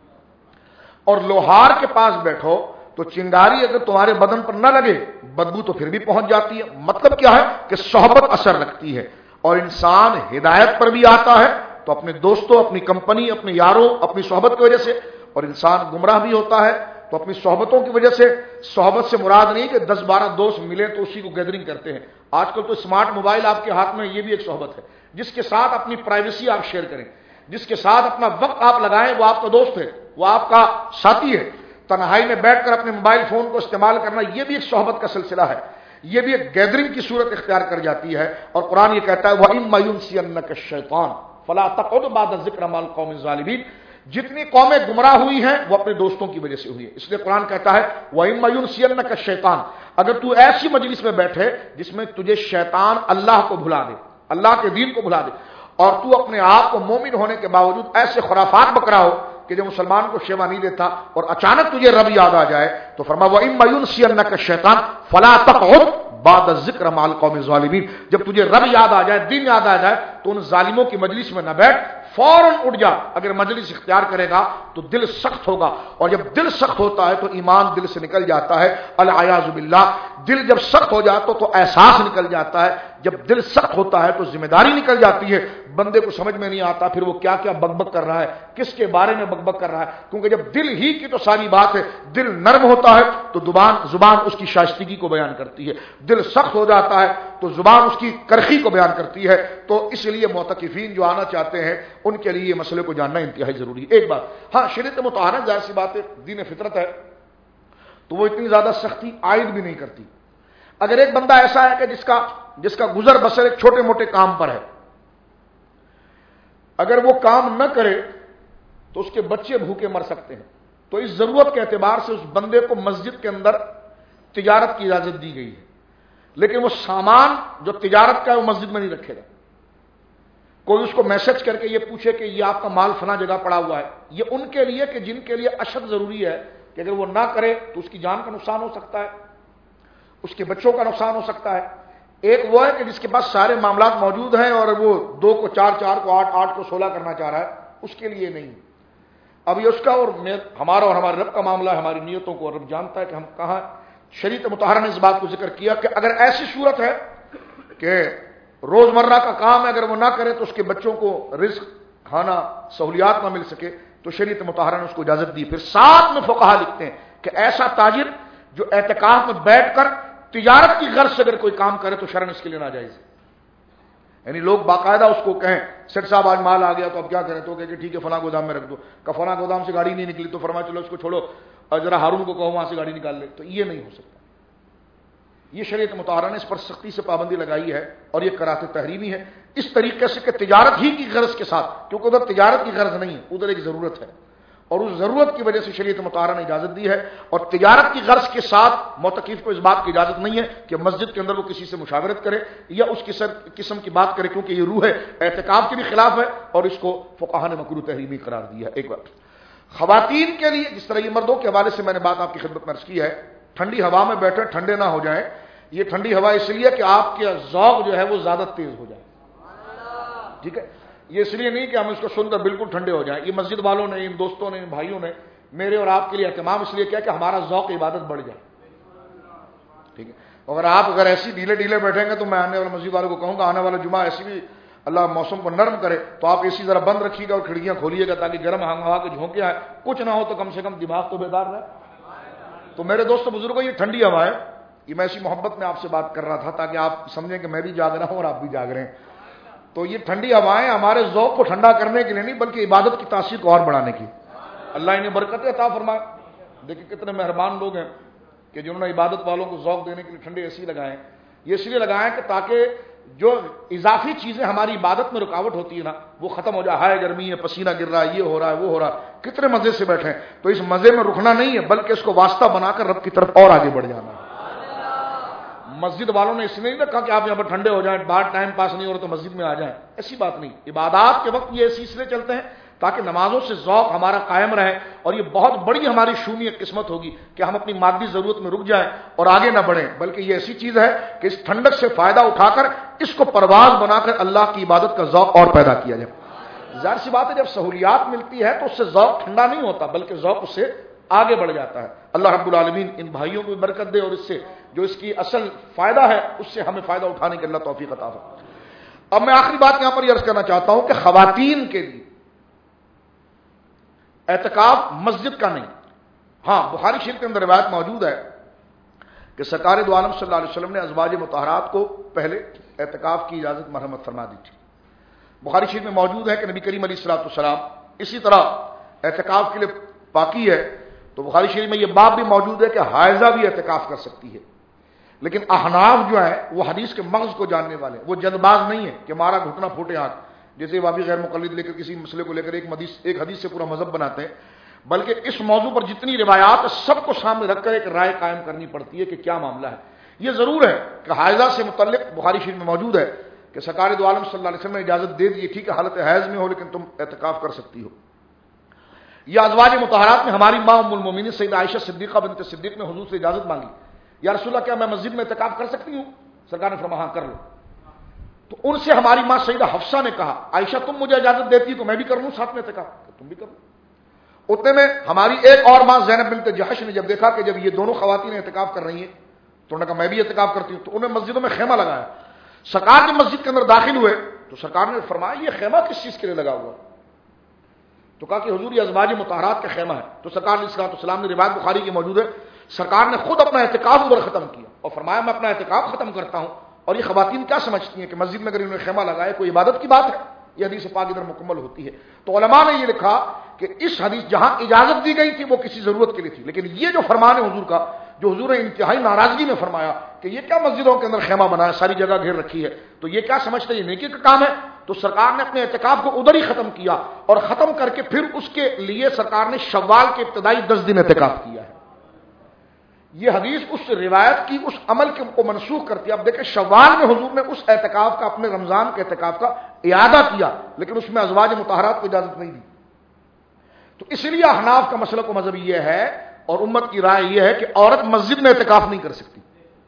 اور لوہار کے پاس بیٹھو تو چنگاری اگر تمہارے بدن پر نہ لگے بدبو تو پھر بھی پہنچ جاتی ہے۔ مطلب کیا ہے کہ صحبت اثر رکھتی ہے، اور انسان ہدایت پر بھی آتا ہے تو اپنے دوستوں، اپنی کمپنی، اپنے یاروں، اپنی صحبت کی وجہ سے، اور انسان گمراہ بھی ہوتا ہے تو اپنی صحبتوں کی وجہ سے۔ صحبت سے مراد نہیں کہ 10-12 دوست ملے تو اسی کو گیدرنگ کرتے ہیں، آج کل تو اسمارٹ موبائل آپ کے ہاتھ میں، یہ بھی ایک صحبت ہے، جس کے ساتھ اپنی پرائیویسی آپ شیئر کریں، جس کے ساتھ اپنا وقت آپ لگائیں، وہ آپ کا دوست ہے، وہ آپ کا ساتھی ہے۔ تنہائی میں بیٹھ کر اپنے موبائل فون کو استعمال کرنا، یہ بھی ایک صحبت کا سلسلہ ہے، یہ بھی ایک گیدرنگ کی صورت اختیار کر جاتی ہے، اور قرآن یہ کہتا ہے وَإِمَّا يُنْسِيَنَّكَ الشَّيْطَانُ فَلَا تَقْعُدْ بَعْدَ الذِّكْرِ مَعَ الْقَوْمِ الظَّالِمِينَ۔ جتنی قومیں گمراہ ہوئی ہیں وہ اپنے دوستوں کی وجہ سے ہوئی ہیں، اس لیے قرآن کہتا ہے وَإِمَّا يُنْسِيَنَّكَ الشَّيْطَانُ، اگر تو ایسی مجلس میں بیٹھے جس میں تجھے شیطان اللہ کو بھلا دے، اللہ کے دین کو بھلا دے، اور تو اپنے آپ کو مومن ہونے کے باوجود ایسے خرافات بکرا ہو کہ جو مسلمان کو شیوا نہیں دیتا، اور اچانک تجھے رب یاد آ جائے تو فرمایا وَإِمَّا يُنْسِيَنَّكَ الشَّيْطَانُ فَلَا تَقْعُدْ بَعْدَ الذِّكْرِ مَعَ الْقَوْمِ الظَّالِمِينَ۔ جب تجھے رب یاد آ جائے، دین یاد آ جائے، تو ان ظالموں کی مجلس میں نہ بیٹھ، فوراً اٹھ جا۔ اگر مجلس اختیار کرے گا تو دل سخت ہوگا، اور جب دل سخت ہوتا ہے تو ایمان دل سے نکل جاتا ہے، العیاذ باللہ۔ دل جب سخت ہو جاتا تو احساس نکل جاتا ہے، جب دل سخت ہوتا ہے تو ذمہ داری نکل جاتی ہے، بندے کو سمجھ میں نہیں آتا پھر وہ کیا کیا بک کر رہا ہے، کس کے بارے میں بک کر رہا ہے، کیونکہ جب دل ہی کی تو ساری بات ہے، دل نرم ہوتا ہے تو زبان اس کی شائستگی کو بیان کرتی ہے، دل سخت ہو جاتا ہے تو زبان اس کی کرخی کو بیان کرتی ہے۔ تو اس لیے معتکفین جو آنا چاہتے ہیں ان کے لیے یہ مسئلے کو جاننا انتہائی ضروری ہے۔ ایک بات، ہاں شریعت مطہرہ ظاہر سی بات ہے، دین فطرت ہے تو وہ اتنی زیادہ سختی عائد بھی نہیں کرتی۔ اگر ایک بندہ ایسا ہے کہ جس کا گزر بسر ایک چھوٹے موٹے کام پر ہے، اگر وہ کام نہ کرے تو اس کے بچے بھوکے مر سکتے ہیں، تو اس ضرورت کے اعتبار سے اس بندے کو مسجد کے اندر تجارت کی اجازت دی گئی ہے، لیکن وہ سامان جو تجارت کا ہے وہ مسجد میں نہیں رکھے گا۔ کوئی اس کو میسج کر کے یہ پوچھے کہ یہ آپ کا مال فلاں جگہ پڑا ہوا ہے، یہ ان کے لیے کہ جن کے لیے اشد ضروری ہے کہ اگر وہ نہ کرے تو اس کی جان کا نقصان ہو سکتا ہے، اس کے بچوں کا نقصان ہو سکتا ہے۔ ایک وہ ہے کہ جس کے پاس سارے معاملات موجود ہیں اور وہ 2 کو 4، 4 کو 8، 8 کو 16 کرنا چاہ رہا ہے، اس کے لیے نہیں۔ اب یہ اس کا اور ہمارا اور ہمارے رب کا معاملہ ہے، ہماری نیتوں کو رب جانتا ہے کہ ہم کہاں۔ شریعت مطہرہ نے اس بات کو ذکر کیا کہ اگر ایسی صورت ہے کہ روزمرہ کا کام ہے، اگر وہ نہ کرے تو اس کے بچوں کو رزق، کھانا، سہولیات نہ مل سکے، تو شریعت مطہرہ نے اس کو اجازت دی۔ پھر ساتھ میں فقہا لکھتے ہیں کہ ایسا تاجر جو اعتکاف میں بیٹھ کر تجارت کی غرض سے اگر کوئی کام کرے تو شرعاً اس کے لیے ناجائز ہے۔ یعنی لوگ باقاعدہ اس کو کہیں سیٹ صاحب آج مال آ گیا تو اب کیا کریں، تو کہ ٹھیک ہے فلاں گودام میں رکھ دو، کہ فلاں گودام سے گاڑی نہیں نکلی تو فرمایا چلو اس کو چھوڑو اور ذرا ہارون کو کہو وہاں سے گاڑی نکال لے، تو یہ نہیں ہو سکتا۔ یہ شریعت مطہرہ نے اس پر سختی سے پابندی لگائی ہے، اور یہ کراہت تحریمی ہے، اس طریقے سے کہ تجارت ہی کی غرض کے ساتھ، کیونکہ ادھر تجارت کی غرض نہیں ہے، ادھر ایک ضرورت ہے، اور اس ضرورت کی وجہ سے شریعت مطہرہ نے اجازت دی ہے۔ اور تجارت کی غرض کے ساتھ معتکف کو اس بات کی اجازت نہیں ہے کہ مسجد کے اندر وہ کسی سے مشاورت کرے یا اس قسم کی بات کرے، کیونکہ یہ روح اعتکاف کے بھی خلاف ہے، اور اس کو فقہا نے مکروہ تحریمی قرار دیا ہے۔ ایک بات خواتین کے لیے، جس طرح یہ مردوں کے حوالے سے میں نے بات آپ کی خدمت میں عرض کی ہے، ٹھنڈی ہوا میں بیٹھے ٹھنڈے نہ ہو جائیں۔ یہ ٹھنڈی ہوا اس لیے کہ آپ کے ذوق جو ہے وہ زیادہ تیز ہو جائے، ٹھیک ہے، یہ اس لیے نہیں کہ ہم اس کو سن کر بالکل ٹھنڈے ہو جائیں۔ یہ مسجد والوں نے، ان دوستوں نے، ان بھائیوں نے میرے اور آپ کے لیے اہتمام اس لیے کیا کہ ہمارا ذوق عبادت بڑھ جائے، ٹھیک ہے۔ اگر ایسی ڈھیلے ڈھیلے بیٹھیں گے تو میں آنے والے مسجد والوں کو کہوں گا آنے والا جمعہ ایسی بھی اللہ موسم کو نرم کرے تو آپ اے سی ذرا بند رکھیے گا اور کھڑکیاں کھولیے گا تاکہ گرم ہوا کے جھونکے آئے، کچھ نہ ہو تو کم سے کم دماغ تو بیدار رہے۔ تو میرے دوستوں بزرگوں، یہ ٹھنڈی ہوا ہے، یہ میں ایسی محبت میں آپ سے بات کر رہا تھا تاکہ آپ سمجھیں کہ میں بھی جاگ رہا ہوں اور آپ بھی جاگ رہے ہیں۔ تو یہ ٹھنڈی ہوائیں ہمارے ذوق کو ٹھنڈا کرنے کے لیے نہیں بلکہ عبادت کی تاثیر کو اور بڑھانے کی، اللہ انہیں برکت عطا فرمائے۔ دیکھیں کتنے مہربان لوگ ہیں کہ جنہوں نے عبادت والوں کو ذوق دینے کے لیے ٹھنڈے اے سی لگائے ہیں۔ یہ اس لیے لگائے کہ تاکہ جو اضافی چیزیں ہماری عبادت میں رکاوٹ ہوتی ہے نا وہ ختم ہو جائے۔ ہائے گرمی ہے، پسینہ گر رہا ہے، یہ ہو رہا ہے، وہ ہو رہا ہے، کتنے مزے سے بیٹھے ہیں، تو اس مزے میں رکنا نہیں ہے بلکہ اس کو واسطہ بنا کر رب کی طرف اور آگے بڑھ جانا ہے۔ مسجد والوں نے اس لیے نہیں رکھا کہ آپ یہاں پر ٹھنڈے ہو جائیں، باہر ٹائم پاس نہیں ہو رہا تو مسجد میں آ جائیں، ایسی بات نہیں. عبادات کے وقت یہ سلسلے چلتے ہیں تاکہ نمازوں سے ذوق ہمارا قائم رہے، اور یہ بہت بڑی ہماری شومیت قسمت ہوگی کہ ہم اپنی مادی ضرورت میں رک جائیں اور آگے نہ بڑھیں، بلکہ یہ ایسی چیز ہے کہ اس ٹھنڈک سے فائدہ اٹھا کر اس کو پرواز بنا کر اللہ کی عبادت کا ذوق اور پیدا کیا جائے. ظاہر سی بات ہے جب سہولیات ملتی ہے تو اس سے ذوق ٹھنڈا نہیں ہوتا بلکہ ذوق اس سے آگے بڑھ جاتا ہے. اللہ رب العالمین ان بھائیوں کو بھی برکت دے اور اس سے جو اس کی اصل فائدہ ہے اس سے ہمیں فائدہ اٹھانے کی اللہ توفیق عطا فرمائے. اب میں آخری بات یہاں پر یہ عرض کرنا چاہتا ہوں کہ خواتین کے لیے اعتکاف مسجد کا نہیں. ہاں بخاری شریف کے اندر روایت موجود ہے کہ سرکار دو عالم صلی اللہ علیہ وسلم نے ازواج مطہرات کو پہلے اعتکاف کی اجازت مرحمت فرما دی تھی. بخاری شریف میں موجود ہے کہ نبی کریم علیہ الصلوۃ والسلام اسی طرح اعتکاف کے لیے پاکی ہے تو بخاری شریف میں یہ باب بھی موجود ہے کہ حائضہ بھی اعتکاف کر سکتی ہے. لیکن احناف جو ہے وہ حدیث کے مغز کو جاننے والے، وہ جلد باز نہیں ہے کہ مارا گھٹنا پھوٹے ہاتھ، جیسے وابی غیر مقلد لے کر کسی مسئلے کو لے کر ایک حدیث سے پورا مذہب بناتے ہیں، بلکہ اس موضوع پر جتنی روایات سب کو سامنے رکھ کر ایک رائے قائم کرنی پڑتی ہے کہ کیا معاملہ ہے. یہ ضرور ہے کہ حائضہ سے متعلق بخاری شریف میں موجود ہے کہ سرکار دو عالم صلی اللہ علیہ وسلم نے اجازت دے دی تھی کہ حالت حیض میں ہو لیکن تم اعتکاف کر سکتی ہو. یا ازواج مطہرات میں ہماری ماں ام المومنین سیدہ عائشہ صدیقہ بنت صدیق نے حضور سے اجازت مانگی، یا رسول اللہ کیا میں مسجد میں اعتکاف کر سکتی ہوں؟ سرکار نے فرمایا ہاں کر لو. تو ان سے ہماری ماں سیدہ حفصہ نے کہا عائشہ تم مجھے اجازت دیتی تو میں بھی کر لوں ساتھ میں اعتکاف، تم بھی کر لو. اتنے میں ہماری ایک اور ماں زینب بنت جحش نے جب دیکھا کہ جب یہ دونوں خواتین اعتکاف کر رہی ہیں تو انہوں نے کہا میں بھی اعتکاف کرتی ہوں، تو انہوں نے مسجدوں میں خیمہ لگایا. سرکار کی مسجد کے اندر داخل ہوئے تو سرکار نے فرمایا یہ خیمہ کس چیز کے لیے لگا ہوا؟ تو کہا کہ حضور یہ ازواج مطہرات کا خیمہ ہے. تو سرکار علیہ السلام نے روایت بخاری کی موجود ہے سرکار نے خود اپنا اعتکاف ادھر ختم کیا اور فرمایا میں اپنا اعتکاف ختم کرتا ہوں. اور یہ خواتین کیا سمجھتی ہیں کہ مسجد میں اگر انہوں نے خیمہ لگایا کوئی عبادت کی بات ہے؟ یہ حدیث پاک ادھر مکمل ہوتی ہے. تو علماء نے یہ لکھا کہ اس حدیث جہاں اجازت دی گئی تھی وہ کسی ضرورت کے لیے تھی، لیکن یہ جو فرمان ہے حضور کا جو حضور نے انتہائی ناراضگی میں فرمایا کہ یہ کیا مسجدوں کے اندر خیمہ بنایا، ساری جگہ گھیر رکھی ہے، تو یہ کیا سمجھتے یہ نیکی کا کام ہے؟ تو سرکار نے اپنے اعتکاف کو ادھر ہی ختم کیا اور ختم کر کے پھر اس کے لیے سرکار نے شوال کے ابتدائی 10 دن اعتکاف کیا ہے. یہ حدیث اس روایت کی اس عمل کو منسوخ کرتی ہے. اب دیکھیں شوال میں حضور نے اس اعتکاف کا اپنے رمضان کے اعتکاف کا اعادہ کیا لیکن اس میں ازواج مطہرات کو اجازت نہیں دی. تو اس لیے احناف کا مسلک و مذہب یہ ہے اور امت کی رائے یہ ہے کہ عورت مسجد میں اعتکاف نہیں کر سکتی.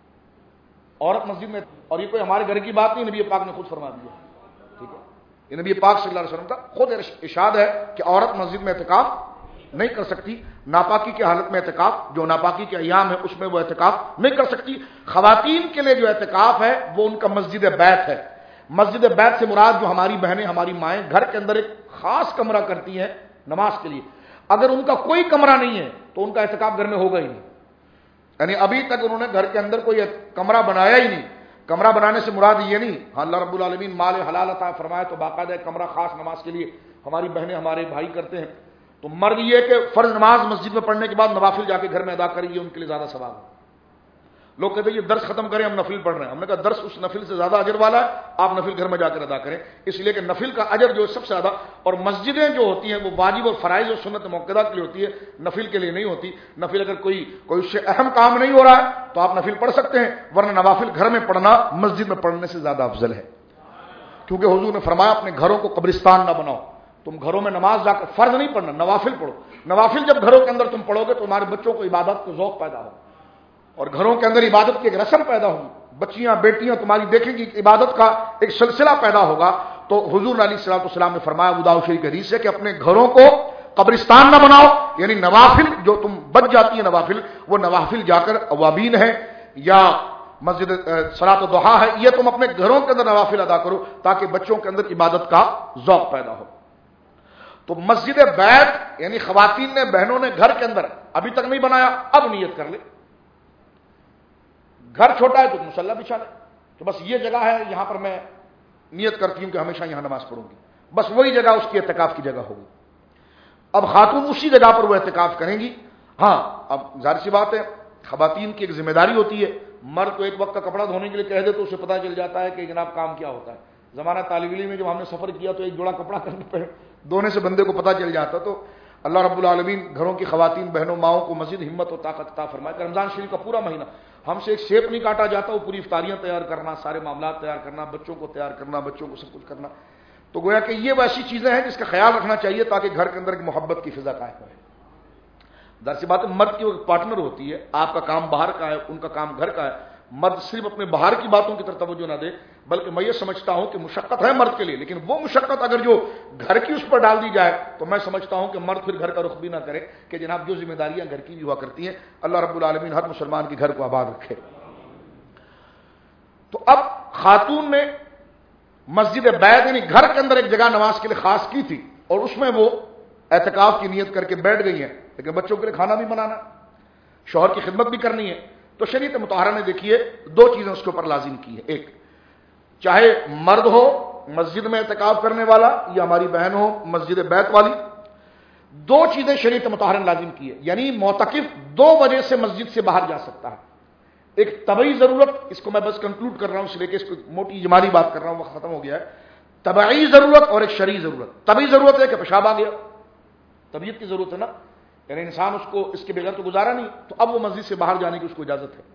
عورت مسجد میں، اور یہ کوئی ہمارے گھر کی بات نہیں، نبی پاک نے خود فرما دیا. ٹھیک ہے، یہ نبی پاک صلی اللہ علیہ وسلم کا خود ارشاد ہے کہ عورت مسجد میں اعتکاف نہیں کر سکتی. ناپاکی کی حالت میں اعتکاف، جو ناپاکی کے ایام ہے اس میں وہ اعتکاف نہیں کر سکتی. خواتین کے لیے جو اعتکاف ہے وہ ان کا مسجد بیت ہے. مسجد بیت سے مراد جو ہماری بہنیں ہماری مائیں گھر کے اندر ایک خاص کمرہ کرتی ہیں نماز کے لیے، اگر ان کا کوئی کمرہ نہیں ہے تو ان کا اعتکاف گھر میں ہوگا ہی نہیں. یعنی ابھی تک انہوں نے گھر کے اندر کوئی کمرہ بنایا ہی نہیں. کمرہ بنانے سے مراد یہ نہیں، ہاں اللہ رب العالمین مال حلال عطا فرمائے تو باقاعدہ ایک کمرہ خاص نماز کے لیے ہماری بہنیں ہمارے بھائی کرتے ہیں. تو مرد یہ کہ فرض نماز مسجد میں پڑھنے کے بعد نوافل جا کے گھر میں ادا کریں، یہ ان کے لیے زیادہ ثواب ہے. لوگ کہتے ہیں یہ درس ختم کریں ہم نفل پڑھ رہے ہیں. ہم نے کہا درس اس نفل سے زیادہ اجر والا ہے، آپ نفل گھر میں جا کر ادا کریں، اس لیے کہ نفل کا اجر جو ہے سب سے زیادہ. اور مسجدیں جو ہوتی ہیں وہ واجب اور فرائض اور سنت موقعہ کے لیے ہوتی ہے، نفل کے لیے نہیں ہوتی. نفل اگر کوئی اس سے اہم کام نہیں ہو رہا ہے تو آپ نفل پڑھ سکتے ہیں، ورنہ نوافل گھر میں پڑھنا مسجد میں پڑھنے سے زیادہ افضل ہے. کیونکہ حضور نے فرمایا اپنے گھروں کو قبرستان نہ بناؤ. تم گھروں میں نماز جا کر فرض نہیں پڑھنا، نوافل پڑھو. نوافل جب گھروں کے اندر تم پڑھو گے تو تمہارے بچوں کو عبادت کو ذوق پیدا ہوگا اور گھروں کے اندر عبادت کی ایک رسم پیدا ہوگی. بچیاں بیٹیاں تمہاری دیکھیں گی عبادت کا ایک سلسلہ پیدا ہوگا. تو حضور علیہ الصلوۃ والسلام نے فرمایا ابو داؤد شریف کی حدیث ہے کہ اپنے گھروں کو قبرستان نہ بناؤ، یعنی نوافل جو تم بچ جاتی ہیں نوافل، وہ نوافل جا کر اوابین ہے یا مسجد صلاۃ الضحیٰ ہے، یہ تم اپنے گھروں کے اندر نوافل ادا کرو تاکہ بچوں کے اندر عبادت کا ذوق پیدا ہو. تو مسجد بیت یعنی خواتین نے بہنوں نے گھر کے اندر ابھی تک نہیں بنایا، اب نیت کر لے. گھر چھوٹا ہے تو مصلی بچھا لے، تو بس یہ جگہ ہے یہاں پر میں نیت کرتی ہوں کہ ہمیشہ یہاں نماز پڑھوں گی، بس وہی جگہ اس کی اعتکاف کی جگہ ہوگی. اب خاتون اسی جگہ پر وہ اعتکاف کریں گی. ہاں اب ظاہر سی بات ہے خواتین کی ایک ذمہ داری ہوتی ہے. مرد کو ایک وقت کا کپڑا دھونے کے لیے کہہ دے تو اسے پتہ چل جاتا ہے کہ جناب کام کیا ہوتا ہے. زمانہ طالب علم میں جب ہم نے سفر کیا تو ایک جوڑا کپڑا کرنے پہ دھونے سے بندے کو پتہ چل جاتا. تو اللہ رب العالمین گھروں کی خواتین بہنوں ماؤں کو مزید ہمت و طاقت عطا فرمائے کہ رمضان شریف کا پورا مہینہ ہم سے ایک سیب نہیں کاٹا جاتا، وہ پوری افطاریاں تیار کرنا، سارے معاملات تیار کرنا، بچوں کو تیار کرنا، بچوں کو سب کچھ کرنا. تو گویا کہ یہ ویسی چیزیں ہیں جس کا خیال رکھنا چاہیے تاکہ گھر کے اندر ایک محبت کی فضا قائم رہے. ظاہر سی بات ہے، مرد کی ایک پارٹنر ہوتی ہے، آپ کا کام باہر کا ہے، ان کا کام گھر کا ہے. مرد صرف اپنے باہر کی باتوں کی طرف توجہ نہ دے، بلکہ میں یہ سمجھتا ہوں کہ مشقت ہے مرد کے لیے، لیکن وہ مشقت اگر جو گھر کی اس پر ڈال دی جائے تو میں سمجھتا ہوں کہ مرد پھر گھر کا رخ بھی نہ کرے کہ جناب جو ذمہ داریاں گھر کی بھی ہوا کرتی ہیں. اللہ رب العالمین ہر مسلمان کے گھر کو آباد رکھے. تو اب خاتون نے مسجد بیت یعنی گھر کے اندر ایک جگہ نماز کے لیے خاص کی تھی، اور اس میں وہ اعتکاف کی نیت کر کے بیٹھ گئی ہیں، لیکن بچوں کے لیے کھانا بھی بنانا، شوہر کی خدمت بھی کرنی ہے. تو شریعت مطہرہ نے دیکھیے دو چیزیں اس کے اوپر لازم کی ہے. ایک، چاہے مرد ہو مسجد میں اعتکاف کرنے والا یا ہماری بہن ہو مسجد بیت والی، دو چیزیں شریعت مطہرہ نے لازم کی ہے. یعنی معتکف 2 وجہ سے مسجد سے باہر جا سکتا ہے. ایک طبعی ضرورت، اس کو میں بس کنکلوڈ کر رہا ہوں اس لیے کہ اس کو موٹی اجمالی بات کر رہا ہوں، وقت ختم ہو گیا ہے. طبعی ضرورت اور ایک شرعی ضرورت. طبعی ضرورت ہے کہ پیشاب آ گیا، طبیعت کی ضرورت ہے نا، یعنی انسان اس کو اس کے بغیر تو گزارا نہیں، تو اب وہ مسجد سے باہر جانے کی اس کو اجازت ہے.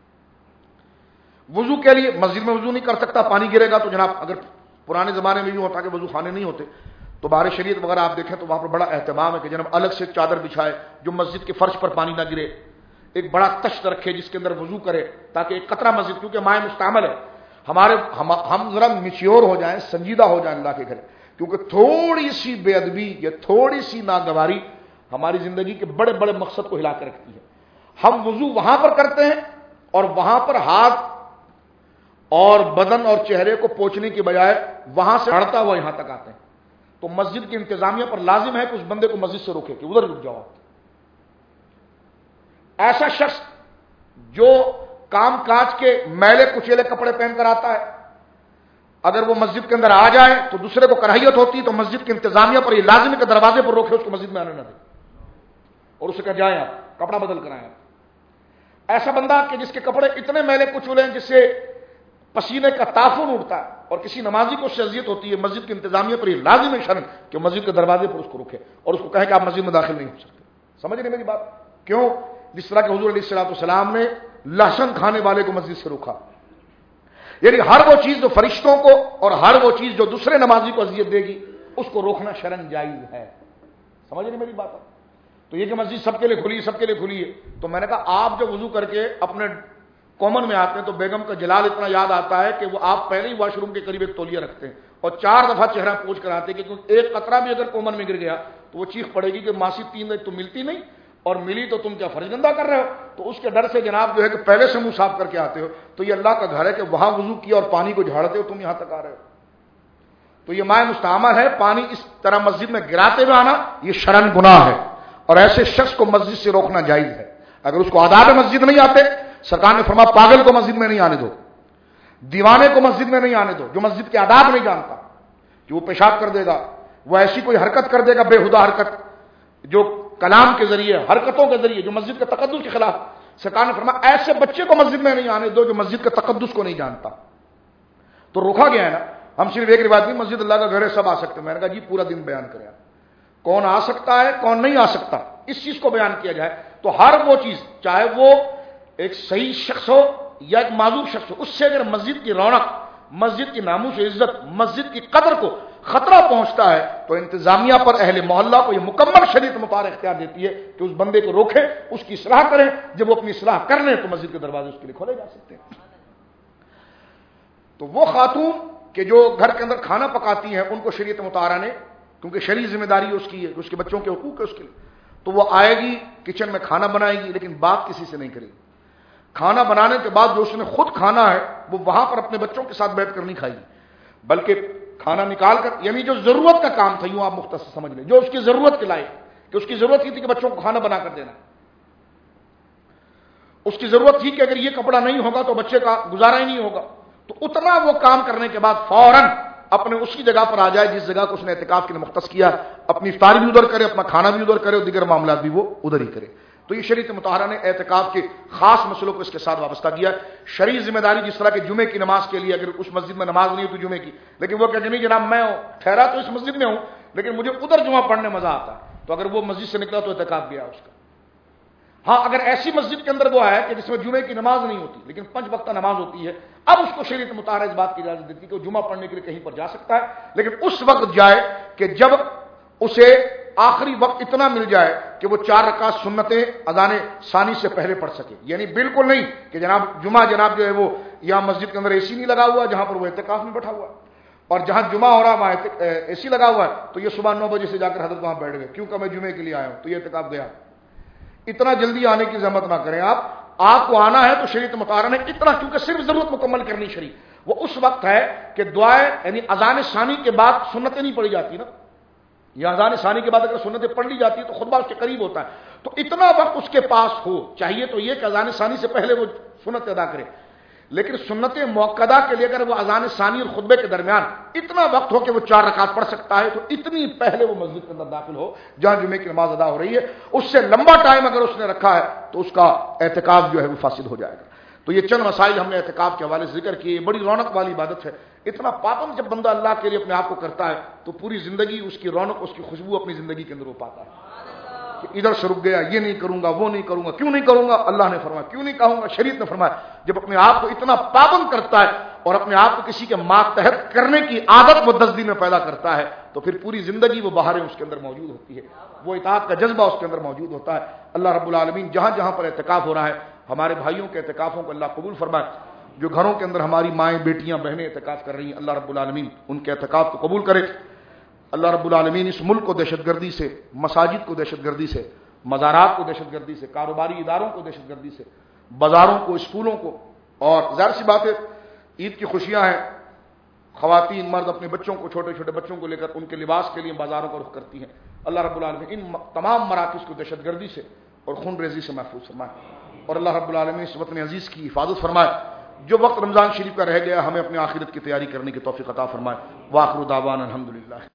وضو کے لیے مسجد میں وضو نہیں کر سکتا، پانی گرے گا تو جناب اگر پرانے زمانے میں بھی ہوتا کہ وضو خانے نہیں ہوتے تو بار شریعت وغیرہ آپ دیکھیں تو وہاں پر بڑا اہتمام ہے کہ جناب الگ سے چادر بچھائے جو مسجد کے فرش پر پانی نہ گرے، ایک بڑا تشت رکھے جس کے اندر وضو کرے تاکہ ایک قطرہ مسجد، کیونکہ مائع مستعمل ہے، ہم ذرا میچیور ہو جائیں، سنجیدہ ہو جائیں اللہ کے گھر، کیونکہ تھوڑی سی بے ادبی یا تھوڑی سی ناگواری ہماری زندگی کے بڑے بڑے مقصد کو ہلا کے رکھتی ہے. ہم وضو وہاں پر کرتے ہیں اور وہاں پر ہاتھ اور بدن اور چہرے کو پوچھنے کی بجائے وہاں سے بڑھتا ہوا یہاں تک آتے ہیں. تو مسجد کی انتظامیہ پر لازم ہے کہ اس بندے کو مسجد سے روکے کہ ادھر رک جاؤ. ایسا شخص جو کام کاج کے میلے کچیلے کپڑے پہن کر آتا ہے، اگر وہ مسجد کے اندر آ جائے تو دوسرے کو کراہیت ہوتی، تو مسجد کی انتظامیہ پر یہ لازم ہے کہ دروازے پر روکے، اس کو مسجد میں آنے نہ دے اور اسے کہا جائیں آپ کپڑا بدل کر آئیں. ایسا بندہ کہ جس کے کپڑے اتنے میلے کچولے ہیں جس سے پسینے کا تافن اٹھتا ہے اور کسی نمازی کو اذیت ہوتی ہے، مسجد کی انتظامیہ پر یہ لازم ہے شرن کہ مسجد کے دروازے پر اس کو روکے اور اس کو کہے کہ آپ مسجد میں داخل نہیں ہو سکتے. سمجھ رہے میری بات؟ کیوں؟ جس طرح کہ حضور علیہ الصلوۃ والسلام نے لہسن کھانے والے کو مسجد سے روکا. یعنی ہر وہ چیز جو فرشتوں کو اور ہر وہ چیز جو دوسرے نمازی کو اذیت دے گی اس کو روکنا شرن جائز ہے. سمجھ رہے میری بات؟ تو یہ کہ مسجد سب کے لیے کھلی، سب کے لیے کھلی ہے، تو میں نے کہا آپ جب وضو کر کے اپنے کامن میں آتے ہیں تو بیگم کا جلال اتنا یاد آتا ہے کہ وہ آپ پہلے ہی واش روم کے قریب ایک تولیہ رکھتے ہیں اور 4 دفعہ چہرہ پوچھ کر آتے ہیں کہ ایک قطرہ بھی اگر کامن میں گر گیا تو وہ چیخ پڑے گی کہ ماسی 3 دن تو ملتی نہیں اور ملی تو تم کیا فرض گندہ کر رہے ہو. تو اس کے ڈر سے جناب جو ہے کہ پہلے سے منہ صاف کر کے آتے ہو. تو یہ اللہ کا گھر ہے کہ وہاں وضو کیا اور پانی کو جھاڑتے ہو، تم یہاں تک آ رہے ہو. تو یہ مائع مستعمل ہے، پانی اس طرح مسجد میں گراتے ہوئے آنا یہ شرن گناہ ہے اور ایسے شخص کو مسجد سے روکنا جائز ہے. اگر اس کو آداب مسجد نہیں آتے، سرکار نے فرمایا پاگل کو مسجد میں نہیں آنے دو، دیوانے کو مسجد میں نہیں آنے دو، جو مسجد کے آداب نہیں جانتا، کہ وہ پیشاب کر دے گا، وہ ایسی کوئی حرکت کر دے گا بےہودہ حرکت جو کلام کے ذریعے، حرکتوں کے ذریعے جو مسجد کے تقدس کے خلاف. سرکار نے فرمایا ایسے بچے کو مسجد میں نہیں آنے دو جو مسجد کے تقدس کو نہیں جانتا. تو روکا گیا ہے نا. ہم صرف ایک روایت نہیں، مسجد اللہ کا گھر ہے سب آ سکتے ہیں. میں نے کہا جی پورا دن بیان کریں کون آ سکتا ہے کون نہیں آ سکتا، اس چیز کو بیان کیا جائے. تو ہر وہ چیز چاہے وہ ایک صحیح شخص ہو یا ایک معذور شخص ہو، اس سے اگر مسجد کی رونق، مسجد کی ناموس و عزت، مسجد کی قدر کو خطرہ پہنچتا ہے تو انتظامیہ پر اہل محلہ کو یہ مکمل شریعت مطابق اختیار دیتی ہے کہ اس بندے کو روکے، اس کی اصلاح کریں. جب وہ اپنی اصلاح کر لیں تو مسجد کے دروازے اس کے لیے کھولے جا سکتے ہیں. تو وہ خاتون کہ جو گھر کے اندر کھانا پکاتی ہیں ان کو شریعت مطہرہ نے، کیونکہ شرعی ذمہ داری اس کی ہے، اس کے بچوں کے حقوق ہے اس کے لیے، تو وہ آئے گی کچن میں کھانا بنائے گی لیکن بات کسی سے نہیں کرے گی. کھانا بنانے کے بعد جو اس نے خود کھانا ہے وہ وہاں پر اپنے بچوں کے ساتھ بیٹھ کر نہیں کھائے گی، بلکہ کھانا نکال کر، یعنی جو ضرورت کا کام تھا، یوں آپ مختصر سمجھ لیں، جو اس کی ضرورت کے لائق، کہ اس کی ضرورت یہ تھی کہ بچوں کو کھانا بنا کر دینا، اس کی ضرورت تھی کہ اگر یہ کپڑا نہیں ہوگا تو بچے کا گزارا ہی نہیں ہوگا، تو اتنا وہ کام کرنے کے بعد فوراً اپنے اسی جگہ پر آ جائے جس جگہ کو اس نے اعتکاف کے لیے مختص کیا، اپنی افطاری بھی ادھر کرے، اپنا کھانا بھی ادھر کرے اور دیگر معاملات بھی وہ ادھر ہی کرے. تو یہ شریعت مطہرہ نے اعتکاف کے خاص مسئلوں کو اس کے ساتھ وابستہ کیا. شرعی ذمہ داری جس طرح کہ جمعے کی نماز کے لیے اگر اس مسجد میں نماز نہیں ہوتی جمعے کی، لیکن وہ کہتے نہیں جناب میں ٹھہرا تو اس مسجد میں ہوں لیکن مجھے ادھر جمعہ پڑھنے مزہ آتا ہے، تو اگر وہ مسجد سے نکلا تو اعتکاف گیا اس کا. ہاں اگر ایسی مسجد کے اندر وہ ہے کہ جس میں جمعے کی نماز نہیں ہوتی لیکن 5 وقتہ نماز ہوتی ہے، اب اس کو شریعت مطالعہ اس بات کی اجازت دیتی ہے کہ وہ جمعہ پڑھنے کے لیے کہیں پر جا سکتا ہے، لیکن اس وقت جائے کہ جب اسے آخری وقت اتنا مل جائے کہ وہ 4 رکعت سنتیں اذان ثانی سے پہلے پڑھ سکے. یعنی بالکل نہیں کہ جناب جمعہ جناب جو ہے وہ یہاں مسجد کے اندر اے سی نہیں لگا ہوا جہاں پر وہ اعتکاف میں بیٹھا ہوا ہے، اور جہاں جمعہ ہو رہا وہاں اے سی لگا ہوا ہے تو یہ صبح 9 بجے سے جا کر حضرت وہاں بیٹھ گئے کیونکہ میں جمعے کے لیے آیا ہوں تو یہ اعتکاف گیا. اتنا جلدی آنے کی زحمت نہ کریں. آپ کو آنا ہے تو شریعت مطالعہ نے اتنا، کیونکہ صرف ضرورت مکمل کرنی شریع وہ اس وقت ہے کہ دعائیں یعنی اذان ثانی کے بعد سنتیں نہیں پڑھی جاتی نا، یا اذان ثانی کے بعد اگر سنتیں پڑھ لی جاتی ہے تو خطبہ اس کے قریب ہوتا ہے، تو اتنا وقت اس کے پاس ہو چاہیے تو یہ کہ اذان ثانی سے پہلے وہ سنت ادا کرے، لیکن سنت موقدہ کے لیے اگر وہ اذان ثانی اور خطبے کے درمیان اتنا وقت ہو کہ وہ 4 رکعت پڑھ سکتا ہے تو اتنی پہلے وہ مسجد کے اندر داخل ہو جہاں جمعے کی نماز ادا ہو رہی ہے. اس سے لمبا ٹائم اگر اس نے رکھا ہے تو اس کا اعتکاف جو ہے وہ فاسد ہو جائے گا. تو یہ چند مسائل ہم نے اعتکاف کے حوالے سے ذکر کیے. بڑی رونق والی عبادت ہے. اتنا پابند جب بندہ اللہ کے لیے اپنے آپ کو کرتا ہے تو پوری زندگی اس کی رونق، اس کی خوشبو اپنی زندگی کے اندر وہ پاتا ہے کہ ادھر سے رک گیا، یہ نہیں کروں گا، وہ نہیں کروں گا. کیوں نہیں کروں گا؟ اللہ نے فرمایا. کیوں نہیں کہوں گا؟ شریعت نے فرمایا. جب اپنے آپ کو اتنا پابند کرتا ہے اور اپنے آپ کو کسی کے ماتحت کرنے کی عادت وہ 10 دن میں پیدا کرتا ہے تو پھر پوری زندگی وہ بہاریں اس کے اندر موجود ہوتی ہے، وہ اطاعت کا جذبہ اس کے اندر موجود ہوتا ہے. اللہ رب العالمین جہاں جہاں پر اعتکاف ہو رہا ہے ہمارے بھائیوں کے اعتکافوں کو اللہ قبول فرمائے. جو گھروں کے اندر ہماری مائیں، بیٹیاں، بہنیں اعتکاف کر رہی ہیں اللہ رب العالمین ان کے اعتکاف کو قبول کرے. اللہ رب العالمین اس ملک کو دہشت گردی سے، مساجد کو دہشت گردی سے، مزارات کو دہشت گردی سے، کاروباری اداروں کو دہشت گردی سے، بازاروں کو، اسکولوں کو، اور ظاہر سی بات ہے عید کی خوشیاں ہیں، خواتین مرد اپنے بچوں کو، چھوٹے چھوٹے بچوں کو لے کر ان کے لباس کے لیے بازاروں کا رخ کرتی ہیں. اللہ رب العالمین ان تمام مراکز کو دہشت گردی سے اور خون ریزی سے محفوظ فرمائے، اور اللہ رب العالمین اس وطن عزیز کی حفاظت فرمائے. جو وقت رمضان شریف کا رہ گیا ہمیں اپنے آخرت کی تیاری کرنے کی توفیق عطا فرمائے. وآخر دعوانا الحمدللہ.